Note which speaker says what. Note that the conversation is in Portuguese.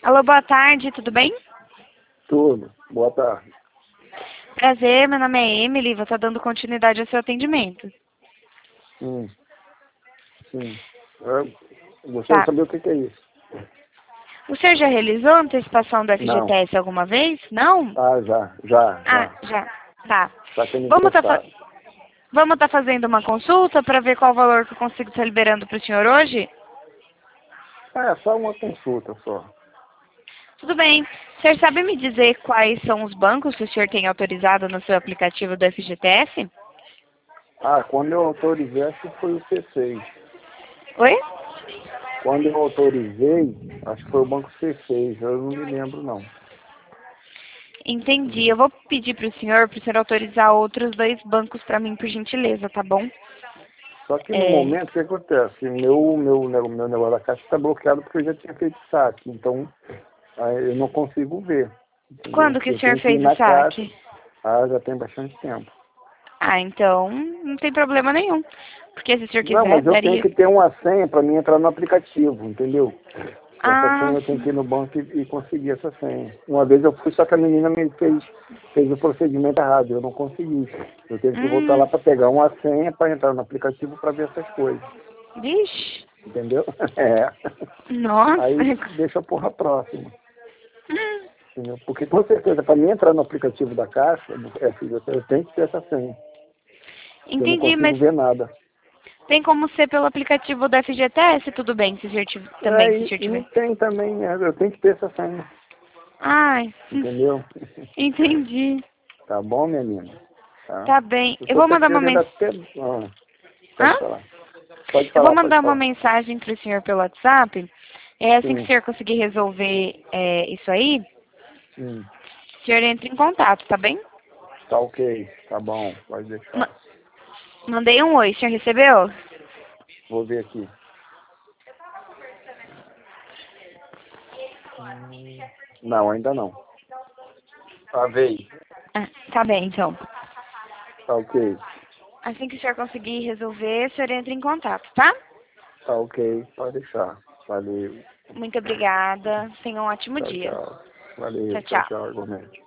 Speaker 1: Alô, boa tarde, tudo bem?
Speaker 2: Tudo. Boa tarde.
Speaker 1: Prazer, meu nome é Emily, vou estar dando continuidade ao seu atendimento.
Speaker 2: Sim. Eu gostaria de
Speaker 1: Tá.
Speaker 2: saber o que é isso.
Speaker 1: O senhor já realizou a antecipação do
Speaker 2: Não.
Speaker 1: FGTS alguma vez? Não?
Speaker 2: Ah, já.
Speaker 1: Ah, já. Tá.
Speaker 2: Só que é
Speaker 1: Vamos estar
Speaker 2: necessário.
Speaker 1: fazendo uma consulta para ver qual o valor que eu consigo estar liberando para o senhor hoje?
Speaker 2: Ah, é só uma consulta só.
Speaker 1: Tudo bem. O senhor sabe me dizer quais são os bancos que o senhor tem autorizado no seu aplicativo do FGTS?
Speaker 2: Ah, quando eu autorizei, acho que foi o C6.
Speaker 1: Oi?
Speaker 2: Quando eu autorizei, acho que foi o banco C6. Eu não me lembro, não.
Speaker 1: Entendi. Eu vou pedir para o senhor autorizar outros dois bancos para mim, por gentileza, tá bom?
Speaker 2: Só que no
Speaker 1: É,
Speaker 2: momento, o que acontece? Meu negócio da caixa está bloqueado porque eu já tinha feito saque. Então, aí eu não consigo ver. Entendeu?
Speaker 1: Quando que o
Speaker 2: Eu
Speaker 1: senhor
Speaker 2: tenho que ir
Speaker 1: fez o
Speaker 2: na caixa.
Speaker 1: saque?
Speaker 2: Ah, já tem bastante tempo.
Speaker 1: Ah, então não tem problema nenhum. Porque se o senhor
Speaker 2: Não,
Speaker 1: quiser,
Speaker 2: mas eu tenho
Speaker 1: daria.
Speaker 2: que ter uma senha para mim entrar no aplicativo, entendeu? Essa
Speaker 1: Ah,
Speaker 2: senha eu tenho que ir
Speaker 1: sim.
Speaker 2: no banco e conseguir essa senha. Uma vez eu fui, só que a menina me fez o procedimento errado, eu não consegui. Eu tive que voltar lá
Speaker 1: Hum,
Speaker 2: para pegar uma senha para entrar no aplicativo para ver essas coisas,
Speaker 1: vixe.
Speaker 2: entendeu? É.
Speaker 1: Nossa.
Speaker 2: Aí deixa a porra próxima,
Speaker 1: Hum,
Speaker 2: entendeu? Porque com certeza, para mim entrar no aplicativo da Caixa, do FGC, eu tenho que ter essa senha. Eu não
Speaker 1: entendi,
Speaker 2: consigo
Speaker 1: mas
Speaker 2: ver nada.
Speaker 1: tem como ser pelo aplicativo da FGTS? Tudo bem, se o senhor também,
Speaker 2: É,
Speaker 1: se o senhor
Speaker 2: e
Speaker 1: tiver.
Speaker 2: tem também, né? Eu tenho que ter essa senha,
Speaker 1: Ai,
Speaker 2: entendeu?
Speaker 1: entendi.
Speaker 2: Tá bom, menina? Tá?
Speaker 1: Tá bem.
Speaker 2: Eu
Speaker 1: Eu
Speaker 2: tô
Speaker 1: vou
Speaker 2: até
Speaker 1: mandar uma
Speaker 2: querendo
Speaker 1: mensagem.
Speaker 2: até... Ah,
Speaker 1: Hã?
Speaker 2: pode falar. Pode
Speaker 1: Eu vou
Speaker 2: falar, pode
Speaker 1: mandar uma
Speaker 2: falar.
Speaker 1: mensagem para o senhor pelo WhatsApp. É assim que o
Speaker 2: Sim,
Speaker 1: senhor conseguir resolver isso aí,
Speaker 2: sim.
Speaker 1: o senhor entra em contato, tá bem?
Speaker 2: Tá ok, tá bom, pode
Speaker 1: Ma-
Speaker 2: deixar.
Speaker 1: Mandei um oi, o senhor recebeu?
Speaker 2: Vou ver aqui. Não, ainda não. Tá, veio.
Speaker 1: Ah, tá bem, então.
Speaker 2: Tá ok.
Speaker 1: Assim que o senhor conseguir resolver, o senhor entra em contato, tá?
Speaker 2: Tá ok, pode deixar. Valeu.
Speaker 1: Muito obrigada. Tenha um ótimo
Speaker 2: Tchau,
Speaker 1: dia.
Speaker 2: tchau. Valeu,
Speaker 1: Tchau,
Speaker 2: tchau,
Speaker 1: tchau.
Speaker 2: tchau, igualmente.